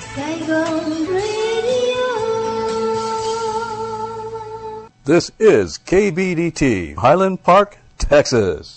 Saigon Radio. This is KBDT, Highland Park, Texas.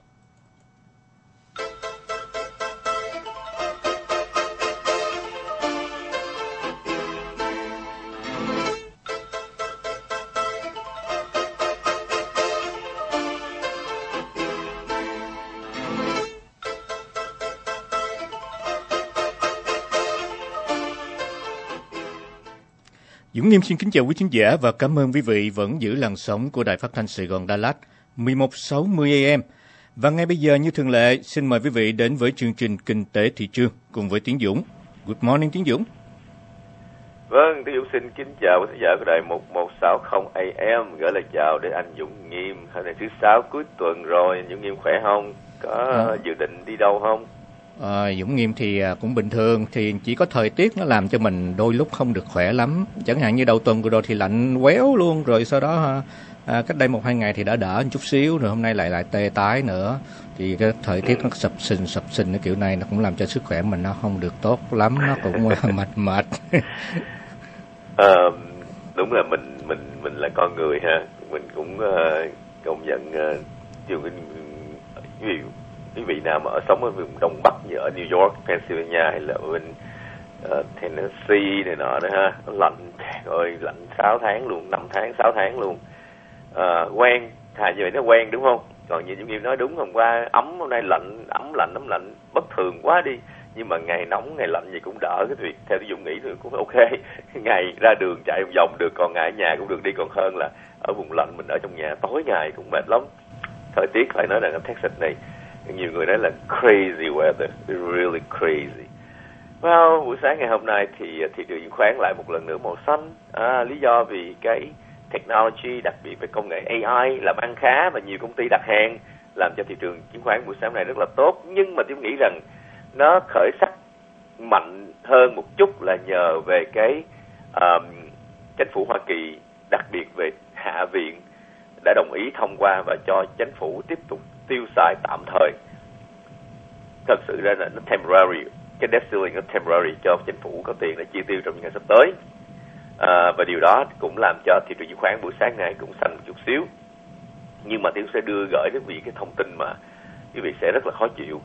Dũng Nghiêm xin kính chào quý khán giả và cảm ơn quý vị vẫn giữ làn sóng của Đài Phát thanh Sài Gòn Đà Lạt 1160 AM. Và ngay bây giờ như thường lệ, xin mời quý vị đến với chương trình Kinh tế thị trường cùng với Tiến Dũng. Good morning Tiến Dũng. Vâng, Tiến Dũng xin kính chào quý khán giả của Đài 1160 AM. Gửi lời chào đến anh Dũng Nghiêm. Hôm nay thứ Sáu cuối tuần rồi, anh Dũng Nghiêm khỏe không? Có dự định đi đâu không? Dũng Nghiêm thì cũng bình thường, thì chỉ có thời tiết nó làm cho mình đôi lúc không được khỏe lắm. Chẳng hạn như đầu tuần vừa rồi thì lạnh quéo luôn, rồi sau đó cách đây 1-2 ngày thì đã đỡ một chút xíu, rồi hôm nay lại tê tái nữa. Thì cái thời tiết nó sập sình cái kiểu này nó cũng làm cho sức khỏe mình nó không được tốt lắm, nó cũng mệt. Đúng là mình là con người ha, mình cũng công nhận quý vị nào mà sống ở vùng Đông Bắc như ở New York, Pennsylvania hay là ở bên Tennessee này nọ đó ha, nó lạnh rồi, lạnh 6 tháng luôn, 5 tháng, 6 tháng luôn. Quen, thà như vậy nó quen đúng không? Còn như Dũng nói đúng, hôm qua ấm, hôm nay lạnh, ấm lạnh, bất thường quá đi. Nhưng mà ngày nóng, ngày lạnh gì cũng đỡ cái việc, theo Dũng nghĩ thì cũng ok. Ngày ra đường chạy vòng được, còn ngày ở nhà cũng được đi, còn hơn là ở vùng lạnh mình ở trong nhà tối ngày cũng mệt lắm. Thời tiết phải nói là ở Texas này, nhiều người nói là crazy weather, really crazy. Well, buổi sáng ngày hôm nay thì thị trường chứng khoán lại một lần nữa màu xanh. Lý do vì cái technology, đặc biệt về công nghệ AI làm ăn khá và nhiều công ty đặt hàng làm cho thị trường chứng khoán buổi sáng này rất là tốt. Nhưng mà tôi nghĩ rằng nó khởi sắc mạnh hơn một chút là nhờ về cái chính phủ Hoa Kỳ, đặc biệt về Hạ viện đã đồng ý thông qua và cho chính phủ tiếp tục tiêu xài tạm thời. Thật sự ra là nó temporary, cái debt ceiling nó temporary, cho chính phủ có tiền để chi tiêu trong những ngày sắp tới. Và điều đó cũng làm cho thị trường chứng khoán buổi sáng nay cũng xanh một chút xíu. Nhưng mà tôi sẽ gửi đến quý vị cái thông tin mà quý vị sẽ rất là khó chịu.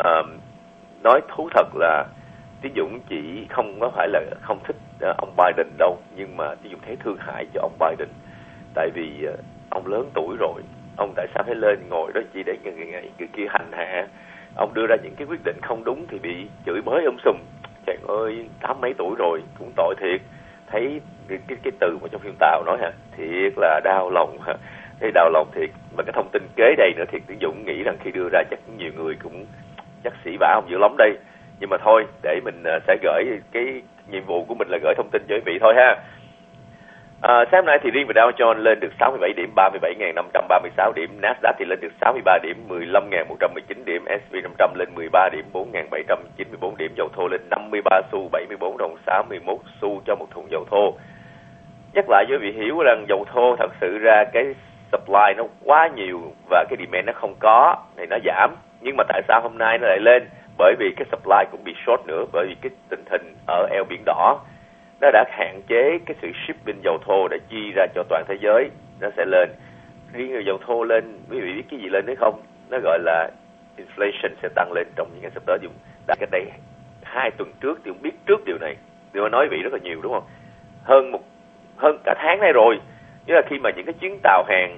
Nói thú thật là Tiến Dũng chỉ không có phải là không thích ông Biden đâu, nhưng mà Tiến Dũng thấy thương hại cho ông Biden. Tại vì ông lớn tuổi rồi, ông tại sao phải lên ngồi đó chỉ để ngày kia hành hạ. Ông đưa ra những cái quyết định không đúng thì bị chửi bới sùm. Trời ơi, 80 mấy tuổi rồi, cũng tội thiệt. Thấy cái từ mà trong phim Tàu nói thiệt là đau lòng. Thấy đau lòng thiệt. Và cái thông tin kế đây nữa thiệt, Tiến Dũng nghĩ rằng khi đưa ra chắc nhiều người cũng chắc sĩ vả ông dữ lắm đây. Nhưng mà thôi, để mình sẽ gửi cái nhiệm vụ của mình là gửi thông tin cho quý vị thôi ha. Sáng hôm nay thì riêng về Dow Jones lên được 67 điểm, 37.536 điểm, Nasdaq thì lên được 63 điểm, 15.119 điểm, S&P 500 lên 13 điểm, 4.794 điểm, dầu thô lên 53 xu, 74 đồng 61 xu cho một thùng dầu thô. Nhắc lại với vị hiểu rằng dầu thô thật sự ra cái supply nó quá nhiều và cái demand nó không có, thì nó giảm. Nhưng mà tại sao hôm nay nó lại lên? Bởi vì cái supply cũng bị short nữa, bởi vì cái tình hình ở eo Biển Đỏ nó đã hạn chế cái sự shipping dầu thô để chi ra cho toàn thế giới, nó sẽ lên. Riêng dầu thô lên, quý vị biết cái gì lên đấy không? Nó gọi là inflation sẽ tăng lên trong những ngày sắp tới. Đã cách đây 2 tuần trước thì cũng biết trước điều này, điều nói vị rất là nhiều đúng không? Hơn cả tháng nay rồi. Nghĩa là khi mà những cái chuyến tàu hàng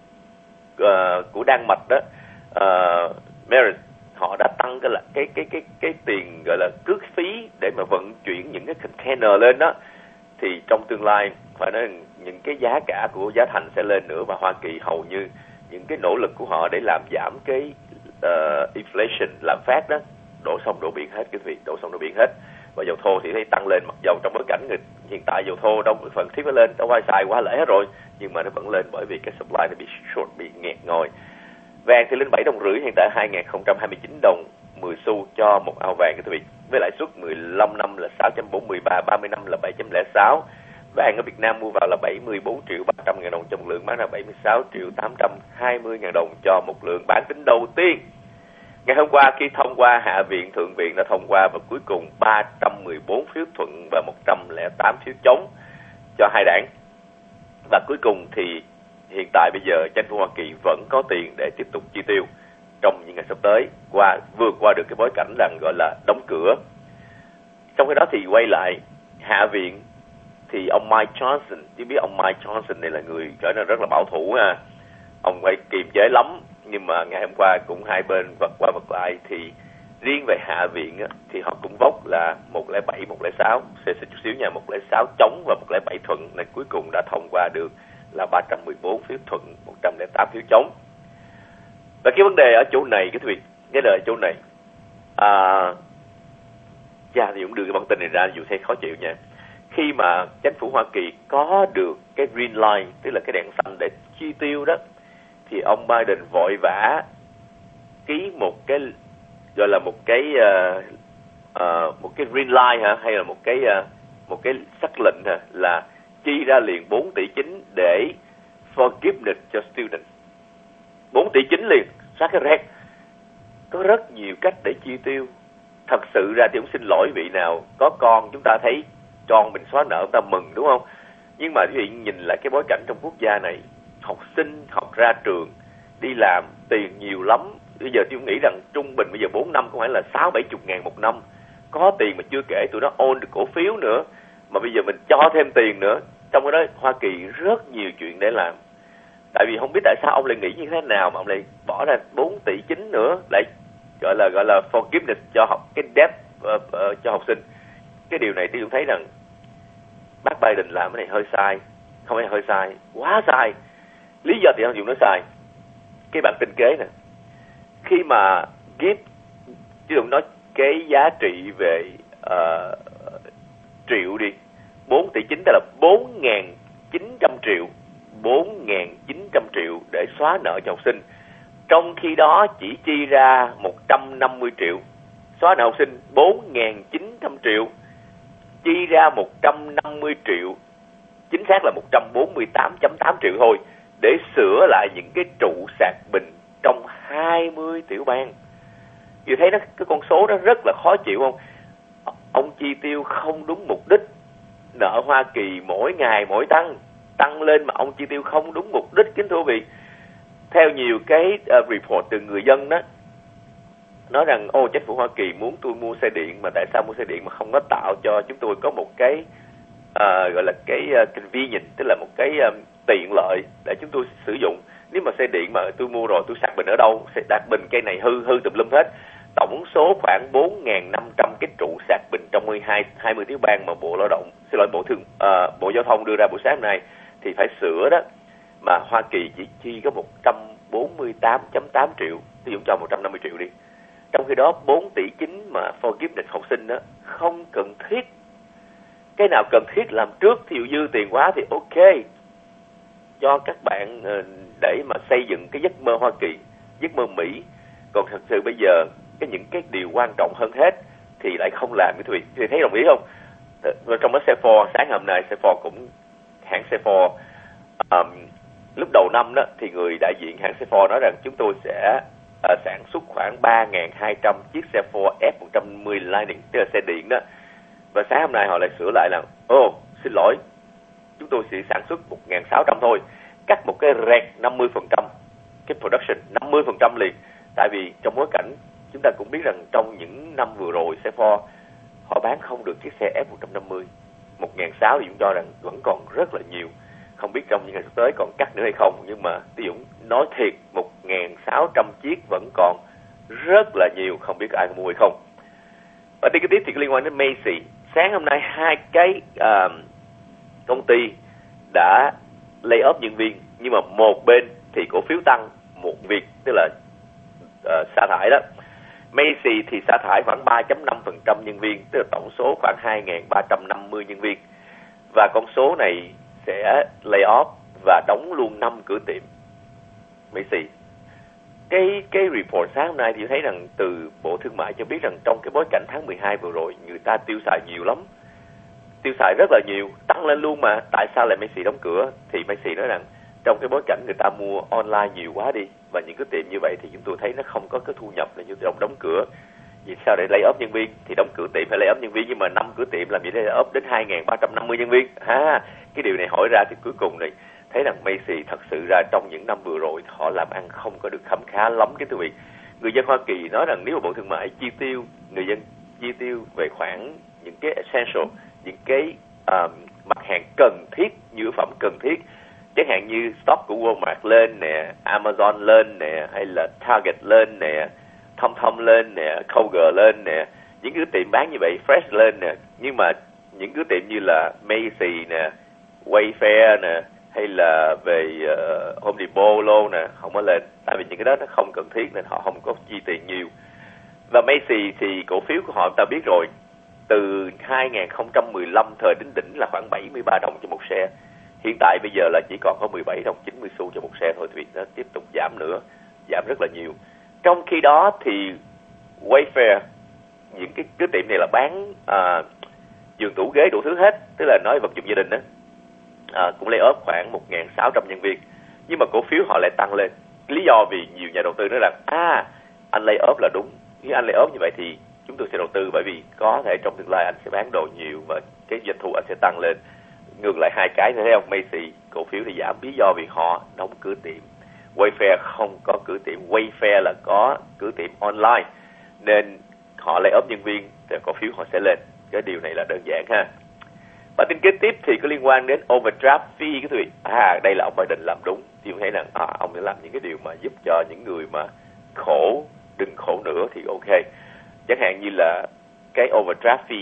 của Đan Mạch đó, Maersk, họ đã tăng cái tiền gọi là cước phí để mà vận chuyển những cái container lên đó, thì trong tương lai phải nói những cái giá cả của giá thành sẽ lên nữa. Và Hoa Kỳ hầu như những cái nỗ lực của họ để làm giảm cái inflation, lạm phát đó, đổ sông đổ biển hết cái việc, đổ sông đổ biển hết. Và dầu thô thì thấy tăng lên, mặc dầu trong bối cảnh hiện tại dầu thô đâu phần thiết nó lên, đâu ai xài quá lễ hết rồi, nhưng mà nó vẫn lên bởi vì cái supply nó bị short, bị nghẹt ngòi. Vàng thì lên 7,5 đồng, hiện tại 2.029 đồng 10 xu cho một ao vàng, quý vị. Với lãi suất 15 năm là 6.43, 30 năm là 7.06. Vàng ở Việt Nam mua vào là 74.300.000 đồng cho một lượng, bán ra 76.820.000 đồng cho một lượng. Bản tin đầu tiên Ngày hôm qua khi thông qua Hạ viện, Thượng viện đã thông qua và cuối cùng 314 phiếu thuận và 108 phiếu chống cho hai đảng. Và cuối cùng thì hiện tại bây giờ chính phủ Hoa Kỳ vẫn có tiền để tiếp tục chi tiêu trong những ngày sắp tới, vượt qua được cái bối cảnh rằng gọi là đóng cửa. Trong cái đó thì quay lại Hạ viện thì ông Mike Johnson, chứ biết ông Mike Johnson này là người trở nên rất là bảo thủ ha. Ông phải kiềm chế lắm, nhưng mà ngày hôm qua cũng hai bên vật qua vật lại, thì riêng về Hạ viện á, thì họ cũng vốc là 107, 106, sẽ chút xíu nha, 106 chống và 107 thuận, nên cuối cùng đã thông qua được là 314 phiếu thuận, 108 phiếu chống. Và cái vấn đề ở chỗ này, cái lời ở chỗ này, thì cũng đưa cái bản tin này ra, dù thấy khó chịu nha. Khi mà chính phủ Hoa Kỳ có được cái green light, tức là cái đèn xanh để chi tiêu đó, thì ông Biden vội vã ký một cái gọi là một cái green light hả, hay là một cái sắc lệnh hả, là chi ra liền 4,9 tỷ để forgiveness cho student. 4,9 tỷ liền, sát cái rét. Có rất nhiều cách để chi tiêu. Thật sự ra thì cũng xin lỗi vị nào có con, chúng ta thấy con mình xóa nợ chúng ta mừng, đúng không? Nhưng mà quý vị nhìn lại cái bối cảnh trong quốc gia này, học sinh học ra trường đi làm tiền nhiều lắm. Bây giờ tôi nghĩ rằng trung bình bây giờ 4 năm cũng phải là 60-70 ngàn một năm. Có tiền mà chưa kể tụi nó own được cổ phiếu nữa, mà bây giờ mình cho thêm tiền nữa. Trong cái đó Hoa Kỳ rất nhiều chuyện để làm. Tại vì không biết tại sao ông lại nghĩ như thế nào mà ông lại bỏ ra 4,9 tỷ nữa, lại gọi là forgiveness cho cái debt cho học sinh. Cái điều này tôi cũng thấy rằng bác Biden làm cái này hơi sai, không phải hơi sai, quá sai. Lý do thì ông dùng nó sai. Cái bản tinh kế nè, khi mà give, chứ đừng nói cái giá trị về triệu đi, 4,9 tỷ tức là 4.900 triệu, 4.900 triệu để xóa nợ cho học sinh. Trong khi đó chỉ chi ra 150 triệu xóa nợ học sinh, 4.900 triệu chi ra 150 triệu, chính xác là 148,8 triệu thôi, để sửa lại những cái trụ sạc bình trong 20 tiểu bang. Vì thấy nó cái con số đó rất là khó chịu không? Ông chi tiêu không đúng mục đích. Nợ Hoa Kỳ mỗi ngày mỗi tăng lên mà ông chi tiêu không đúng mục đích, kính thưa quý vị. Theo nhiều cái report từ người dân đó, nói rằng chính phủ Hoa Kỳ muốn tôi mua xe điện, mà tại sao mua xe điện mà không có tạo cho chúng tôi có một cái gọi là cái convenience, tức là một cái tiện lợi để chúng tôi sử dụng. Nếu mà xe điện mà tôi mua rồi tôi sạc bình ở đâu? Sẽ sạc bình cây này hư tùm lum hết. Tổng số khoảng 4.500 cái trụ sạc bình trong 20 tiểu bang mà Bộ Giao thông đưa ra buổi sáng hôm nay thì phải sửa đó, mà Hoa Kỳ chỉ chi có 148,8 triệu, ví dụ cho 150 triệu đi. Trong khi đó 4,9 tỷ mà forgiveness học sinh đó không cần thiết. Cái nào cần thiết làm trước, thí dụ dư tiền quá thì ok, cho các bạn để mà xây dựng cái giấc mơ Hoa Kỳ, giấc mơ Mỹ. Còn thật sự bây giờ những cái điều quan trọng hơn hết thì lại không làm. Quý vị thấy đồng ý không? Trong đó xe Ford sáng hôm nay, hãng xe Ford lúc đầu năm đó thì người đại diện hãng xe Ford nói rằng chúng tôi sẽ sản xuất khoảng 3.200 chiếc xe Ford F-150 Lightning, tức là xe điện đó. Và sáng hôm nay họ lại sửa lại là xin lỗi, chúng tôi sẽ sản xuất 1.600 thôi, cắt một cái rẹt 50%, cái production 50% liền. Tại vì trong bối cảnh chúng ta cũng biết rằng trong những năm vừa rồi xe Ford họ bán không được chiếc xe F-150, 1.600 thì chúng cho rằng vẫn còn rất là nhiều. Không biết trong những ngày sắp tới còn cắt nữa hay không, nhưng mà Tí Dũng nói thiệt, 1.600 chiếc vẫn còn rất là nhiều, không biết ai mua hay không. Và tin kế tiếp thì liên quan đến Macy. Sáng hôm nay hai cái công ty đã lay off nhân viên, nhưng mà một bên thì cổ phiếu tăng, một việc tức là sa thải đó. Macy thì sa thải khoảng 3.5% nhân viên, tức là tổng số khoảng 2.350 nhân viên. Và con số này sẽ lay off và đóng luôn 5 cửa tiệm. Macy. Cái report sáng hôm nay thì thấy rằng từ Bộ Thương mại cho biết rằng trong cái bối cảnh tháng 12 vừa rồi, người ta tiêu xài nhiều lắm. Tiêu xài rất là nhiều, tăng lên luôn mà. Tại sao lại Macy đóng cửa? Thì Macy nói rằng trong cái bối cảnh người ta mua online nhiều quá đi, và những cái tiệm như vậy thì chúng tôi thấy nó không có cái thu nhập nên chúng tôi đóng cửa. Vì sao? Để lay off nhân viên thì đóng cửa tiệm phải lay off nhân viên, nhưng mà 5 cửa tiệm làm gì để lay off đến 2.350 nhân viên. Cái điều này hỏi ra thì cuối cùng này thấy rằng Macy thật sự ra trong những năm vừa rồi họ làm ăn không có được khấm khá lắm. Cái thưa quý vị, người dân Hoa Kỳ nói rằng nếu mà Bộ Thương mại chi tiêu, người dân chi tiêu về khoản những cái essential, những cái mặt hàng cần thiết, nhu yếu phẩm cần thiết, chẳng hạn như stock của Walmart lên nè, Amazon lên nè, hay là Target lên nè, TomTom lên nè, Kroger lên nè, những cái tiệm bán như vậy, Fresh lên nè, nhưng mà những cái tiệm như là Macy nè, Wayfair nè, hay là về Home Depot luôn nè, không có lên, tại vì những cái đó nó không cần thiết nên họ không có chi tiền nhiều. Và Macy thì cổ phiếu của họ ta biết rồi, từ 2015 thời đến đỉnh là khoảng 73 đồng cho một share. Hiện tại bây giờ là chỉ còn có 17 đồng 90 xu cho một share thôi, thì nó tiếp tục giảm nữa, giảm rất là nhiều. Trong khi đó thì Wayfair, những cái tiệm này là bán giường tủ ghế đủ thứ hết, tức là nói vật dụng gia đình đó, cũng lay off khoảng 1.600 nhân viên, nhưng mà cổ phiếu họ lại tăng lên. Lý do vì nhiều nhà đầu tư nói rằng anh lay off là đúng, nếu anh lay off như vậy thì chúng tôi sẽ đầu tư, bởi vì có thể trong tương lai anh sẽ bán đồ nhiều và cái doanh thu anh sẽ tăng lên. Ngược lại hai cái, thấy không? Macy cổ phiếu thì giảm, lý do vì họ đóng cửa tiệm. Wayfair không có cửa tiệm, Wayfair là có cửa tiệm online nên họ lay off nhân viên thì cổ phiếu họ sẽ lên. Cái điều này là đơn giản ha. Và tin kế tiếp thì có liên quan đến overdraft fee cái vị. Đây là ông Biden làm đúng. Thì thấy rằng ông đã làm những cái điều mà giúp cho những người mà khổ đừng khổ nữa thì ok. Chẳng hạn như là cái overdraft fee.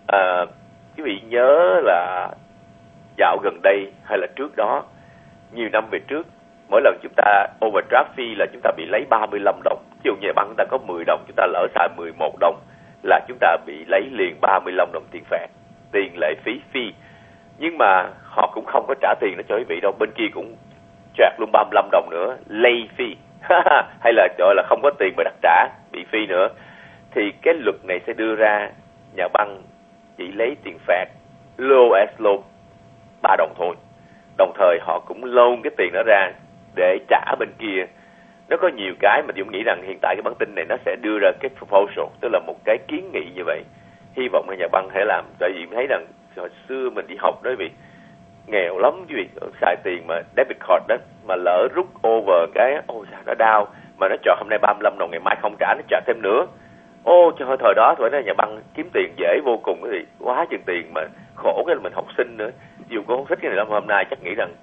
Quý vị nhớ là dạo gần đây hay là trước đó, nhiều năm về trước, mỗi lần chúng ta overdraft fee là chúng ta bị lấy 35 đồng. Ví dụ như băng chúng ta có 10 đồng, chúng ta lỡ xài 11 đồng là chúng ta bị lấy liền 35 đồng tiền phạt, tiền lệ phí fee. Nhưng mà họ cũng không có trả tiền đó cho quý vị đâu, bên kia cũng charge luôn 35 đồng nữa, late fee hay là gọi là không có tiền mà đặt trả, bị fee nữa. Thì cái luật này sẽ đưa ra nhà băng chỉ lấy tiền phạt low as low 3 đồng thôi. Đồng thời họ cũng loan cái tiền đó ra để trả bên kia. Nó có nhiều cái mà Dũng nghĩ rằng hiện tại cái bản tin này nó sẽ đưa ra cái proposal, tức là một cái kiến nghị như vậy. Hy vọng là nhà băng thể làm. Tại vì thấy rằng hồi xưa mình đi học đó vì nghèo lắm quý vị, xài tiền mà debit card đó mà lỡ rút over cái sao nó đau, mà nó cho hôm nay 35 đồng ngày mai không trả, nó trả thêm nữa. Trời, thời đó thôi đó, nhà băng kiếm tiền dễ vô cùng cái gì, quá chừng tiền mà khổ cái là mình học sinh nữa. Dù cô không thích cái này lắm, hôm nay chắc nghĩ rằng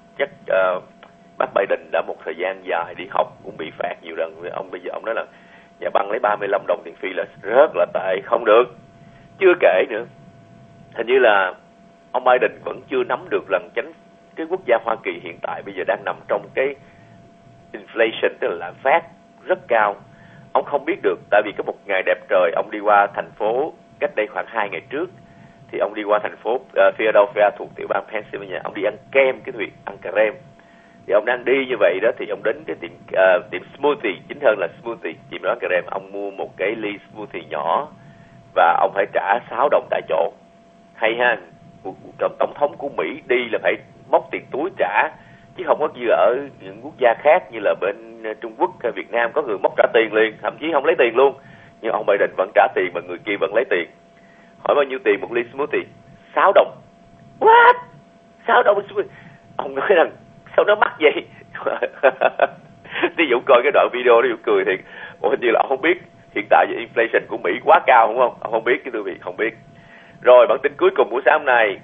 bác Biden đã một thời gian dài đi học cũng bị phạt nhiều lần. Ông bây giờ ông nói là nhà băng lấy 35 đồng tiền phi là rất là tệ, không được. Chưa kể nữa, hình như là ông Biden vẫn chưa nắm được rằng cái quốc gia Hoa Kỳ hiện tại bây giờ đang nằm trong cái inflation, tức là lạm phát rất cao. Ông không biết được, tại vì có một ngày đẹp trời ông đi qua thành phố cách đây khoảng 2 ngày trước, thì ông đi qua thành phố Philadelphia thuộc tiểu bang Pennsylvania, ông đi ăn kem, cái việc ăn cà rem. Thì ông đang đi như vậy đó thì ông đến cái tiệm smoothie, chính hơn là smoothie, tiệm đó cà rem. Ông mua một cái ly smoothie nhỏ và ông phải trả 6 đồng tại chỗ. Hay ha, tổng thống của Mỹ đi là phải móc tiền túi trả, chứ không có như ở những quốc gia khác như là bên Trung Quốc hay Việt Nam có người móc trả tiền liền, thậm chí không lấy tiền luôn. Nhưng ông Biden vẫn trả tiền mà người kia vẫn lấy tiền. Hỏi bao nhiêu tiền một ly smoothie? 6 đồng. What? 6 đồng smoothie? Ông nói rằng sao nó mắc vậy? Thì Dũng coi cái đoạn video đó Dũng cười thiệt. Hình như là ông không biết hiện tại inflation của Mỹ quá cao đúng không? Ông không biết, cái quý vị không biết. Rồi bản tin cuối cùng của sáng hôm nay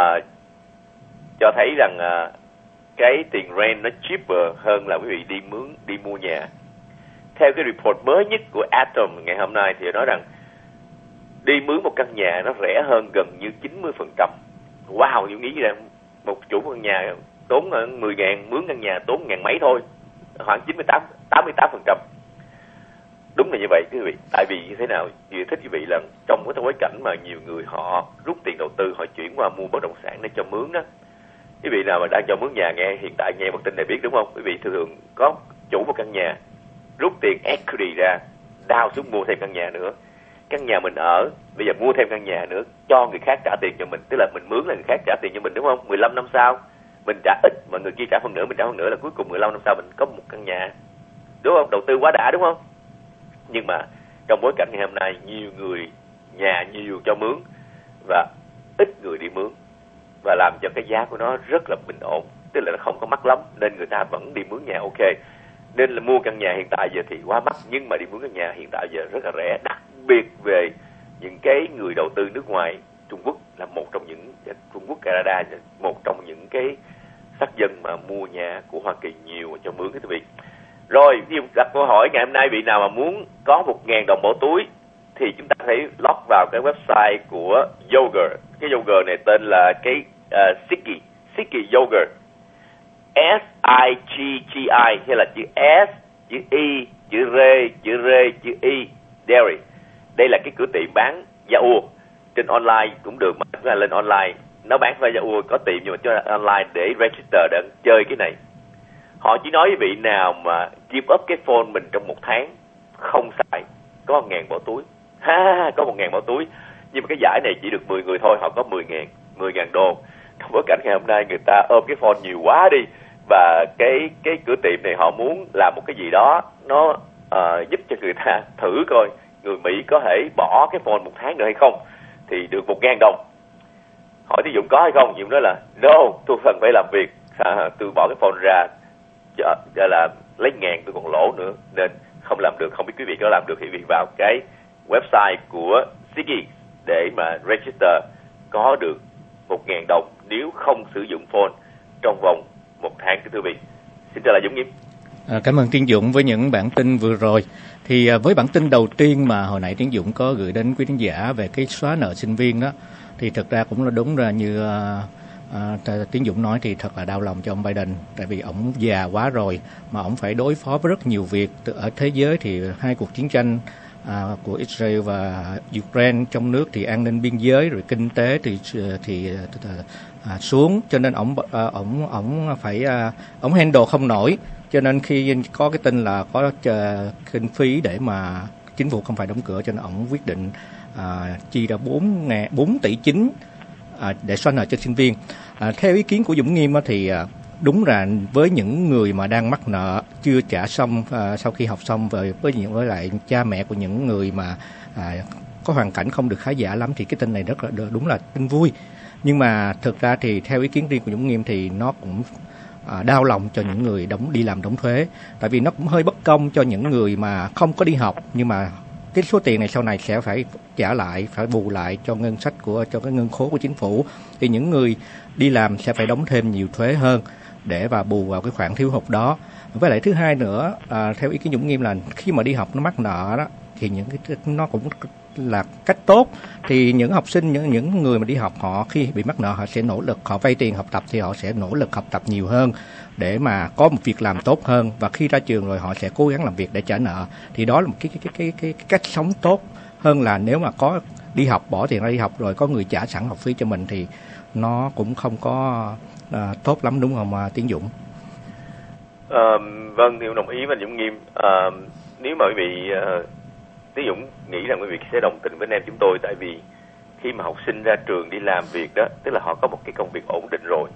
cho thấy rằng cái tiền rent nó cheaper hơn là quý vị đi mua nhà. Theo cái report mới nhất của Atom ngày hôm nay thì nói rằng đi mướn một căn nhà nó rẻ hơn gần như 90%. Wow, Dũng nghĩ rằng một chủ căn nhà tốn 10.000, mướn căn nhà tốn ngàn mấy thôi, khoảng 88%. Đúng là như vậy quý vị. Tại vì như thế nào, vì thích quý vị là trong cái bối cảnh mà nhiều người họ rút tiền đầu tư, họ chuyển qua mua bất động sản để cho mướn đó. Quý vị nào mà đang cho mướn nhà hiện tại nghe một tin này biết đúng không? Quý vị thường có chủ một căn nhà, rút tiền equity ra, đao xuống mua thêm căn nhà nữa. Căn nhà mình ở, bây giờ mua thêm căn nhà nữa, cho người khác trả tiền cho mình. Tức là mình mướn là người khác trả tiền cho mình đúng không? 15 năm sau, mình trả ít mà người kia trả phần nữa, mình trả phần nữa là cuối cùng 15 năm sau mình có một căn nhà. đúng không? Đầu tư quá đã, đúng không? Nhưng mà trong bối cảnh ngày hôm nay, nhiều người nhà nhiều cho mướn và ít người đi mướn, và làm cho cái giá của nó rất là bình ổn, tức là nó không có mắc lắm, nên người ta vẫn đi mướn nhà ok. Nên là mua căn nhà hiện tại giờ thì quá mắc, nhưng mà đi mướn căn nhà hiện tại giờ rất là rẻ, đặc biệt về những cái người đầu tư nước ngoài. Trung Quốc là một trong những, Trung Quốc, Canada một trong những cái sắc dân mà mua nhà của Hoa Kỳ nhiều cho mướn, quý vị. Rồi, ví dụ đặt câu hỏi ngày hôm nay, vị nào mà muốn có 1.000 đồng bỏ túi thì chúng ta phải log vào cái website của Yogur. Cái Yogur này tên là cái Siki Yogur, S-I-G-G-I, hay là chữ S, chữ I, chữ R, chữ R, chữ I, Dairy. Đây là cái cửa tiệm bán da ua. Trên online cũng được, mà chúng ta lên online, nó bán da ua có tiệm, nhưng mà cho online để register để chơi cái này. Họ chỉ nói với vị nào mà give up cái phone mình trong 1 tháng không xài, có 1.000 bỏ túi. Có 1.000 bỏ túi. Nhưng mà cái giải này chỉ được 10 người thôi, họ có 10.000 đô. Trong bối cảnh ngày hôm nay người ta ôm cái phone nhiều quá đi, và cái cửa tiệm này họ muốn làm một cái gì đó nó giúp cho người ta thử coi người Mỹ có thể bỏ cái phone 1 tháng nữa hay không, thì được 1.000 đồng. Hỏi Tiến Dũng có hay không? Dũng nói là no, tôi cần phải làm việc, tôi bỏ cái phone ra là lấy ngàn tôi còn lỗ nữa, nên không làm được. Không biết quý vị có làm được thì quý vị vào cái website của Siki để mà register, có được 1.000 đồng nếu không sử dụng phone trong vòng 1 tháng, thưa quý vị. Xin trả lời Dũng Nghiêm. Cảm ơn Tiến Dũng với những bản tin vừa rồi. Thì với bản tin đầu tiên mà hồi nãy Tiến Dũng có gửi đến quý khán giả về cái xóa nợ sinh viên đó, thì thực ra cũng là đúng ra như Tiến Dũng nói, thì thật là đau lòng cho ông Biden, tại vì ổng già quá rồi mà ổng phải đối phó với rất nhiều việc. Ở thế giới thì 2 cuộc chiến tranh của Israel và Ukraine, trong nước thì an ninh biên giới, rồi kinh tế thì xuống, cho nên ổng phải ổng handle không nổi. Cho nên khi có cái tin là có kinh phí để mà chính phủ không phải đóng cửa, cho nên ổng quyết định chi ra 4,9 tỷ để xóa nợ cho sinh viên. Theo ý kiến của Dũng Nghiêm thì đúng là với những người mà đang mắc nợ chưa trả xong sau khi học xong, với lại cha mẹ của những người mà có hoàn cảnh không được khá giả lắm, thì cái tin này rất là đúng là tin vui. Nhưng mà thực ra thì theo ý kiến riêng của Dũng Nghiêm thì nó cũng đau lòng cho những người đi làm đóng thuế, tại vì nó cũng hơi bất công cho những người mà không có đi học, nhưng mà cái số tiền này sau này sẽ phải trả lại, phải bù lại cho ngân sách cho cái ngân khố của chính phủ, thì những người đi làm sẽ phải đóng thêm nhiều thuế hơn để và bù vào cái khoản thiếu hụt đó. Với lại thứ hai nữa, theo ý kiến Dũng Nghiêm là khi mà đi học nó mắc nợ đó, thì nó cũng là cách tốt. Thì những học sinh, những người mà đi học, họ khi bị mắc nợ họ sẽ nỗ lực, họ vay tiền học tập thì họ sẽ nỗ lực học tập nhiều hơn để mà có một việc làm tốt hơn, và khi ra trường rồi họ sẽ cố gắng làm việc để trả nợ. Thì đó là một cái cách sống tốt hơn là nếu mà có đi học, bỏ tiền ra đi học rồi có người trả sẵn học phí cho mình, thì nó cũng không có tốt lắm, đúng không Tiến Dũng? Vâng, Điều đồng ý với Dũng Nghiêm. Nếu mà quý vị Tiến Dũng nghĩ rằng quý vị sẽ đồng tình với anh em chúng tôi, tại vì khi mà học sinh ra trường đi làm việc đó, tức là họ có một cái công việc ổn định rồi,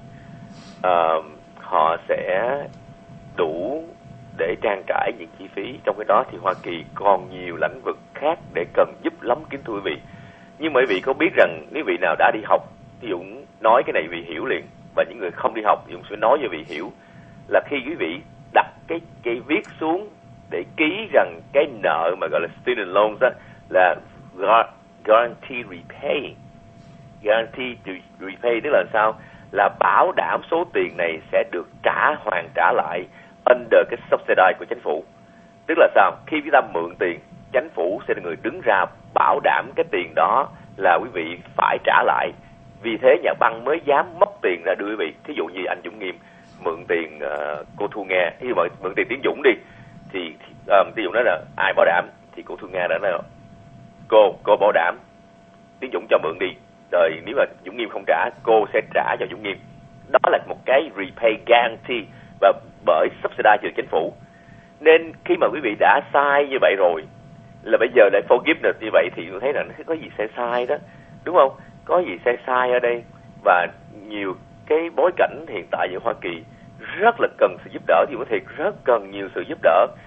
họ sẽ đủ để trang trải những chi phí. Trong cái đó thì Hoa Kỳ còn nhiều lĩnh vực khác để cần giúp lắm, kính thưa quý vị. Nhưng mà quý vị có biết rằng nếu vị nào đã đi học, Tiến Dũng nói cái này vị hiểu liền, và những người không đi học Dũng sẽ nói cho vị hiểu, là khi quý vị đặt cái viết xuống để ký rằng cái nợ mà gọi là student loans đó là guarantee repay. Guarantee to repay tức là sao? Là bảo đảm số tiền này sẽ được hoàn trả lại under cái subsidy của chính phủ. Tức là sao? Khi chúng ta mượn tiền, chính phủ sẽ là người đứng ra bảo đảm cái tiền đó là quý vị phải trả lại. Vì thế nhà băng mới dám móc tiền ra đưa quý vị. Thí dụ như anh Dũng Nghiêm mượn tiền cô Thu Nga, ví dụ mượn tiền Tiến Dũng đi, thì Tiến Dũng nói là ai bảo đảm, thì cô Thu Nga đã nói cô bảo đảm Tiến Dũng cho mượn đi, rồi nếu mà Dũng Nghiêm không trả, cô sẽ trả cho Dũng Nghiêm. Đó là một cái repay guarantee, và bởi subsidize từ chính phủ. Nên khi mà quý vị đã sai như vậy rồi, là bây giờ lại forgiveness như vậy, thì tôi thấy là nó có gì sai đó, đúng không? Có gì sai ở đây. Và nhiều cái bối cảnh hiện tại ở Hoa Kỳ rất là cần sự giúp đỡ, thì có thể rất cần nhiều sự giúp đỡ.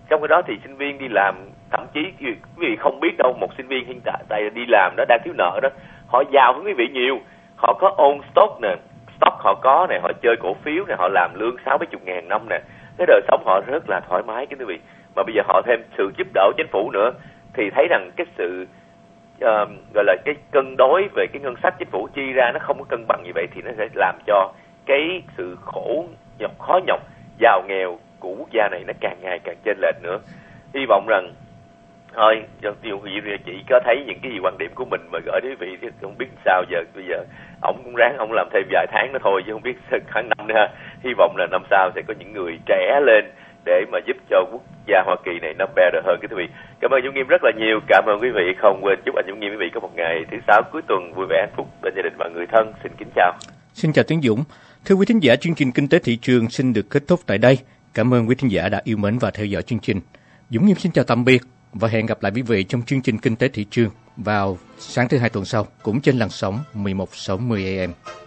Trong cái đó thì sinh viên đi làm, thậm chí quý vị không biết đâu, một sinh viên hiện tại đi làm đó, đang thiếu nợ đó, họ giàu hơn quý vị nhiều. Họ có own stock nè, stock họ có nè, họ chơi cổ phiếu nè, họ làm lương 60-70 ngàn năm nè, cái đời sống họ rất là thoải mái quý vị. Mà bây giờ họ thêm sự giúp đỡ chính phủ nữa, thì thấy rằng cái sự gọi là cái cân đối về cái ngân sách chính phủ chi ra nó không có cân bằng như vậy, thì nó sẽ làm cho cái sự khó nhọc, giàu nghèo của quốc gia này nó càng ngày càng chênh lệch nữa. Hy vọng rằng thôi, chị có thấy những cái gì quan điểm của mình mà gửi đến quý vị, thì không biết sao giờ. Bây giờ ổng cũng ráng ổng làm thêm vài tháng nữa thôi, chứ không biết khoảng năm nữa. Hy vọng là năm sau sẽ có những người trẻ lên để mà giúp cho quốc gia Hoa Kỳ này nó better hơn quý vị. Cảm ơn Dũng Nghiêm rất là nhiều. Cảm ơn quý vị. Không quên chúc anh Dũng Nghiêm quý vị có một ngày thứ Sáu cuối tuần vui vẻ hạnh phúc bên gia đình và người thân. Xin kính chào. Xin chào Tiến Dũng. Thưa quý thính giả, chương trình Kinh tế thị trường xin được kết thúc tại đây. Cảm ơn quý thính giả đã yêu mến và theo dõi chương trình. Dũng Nghiêm xin chào tạm biệt và hẹn gặp lại quý vị trong chương trình Kinh tế thị trường vào sáng thứ Hai tuần sau, cũng trên làn sóng 1160 AM.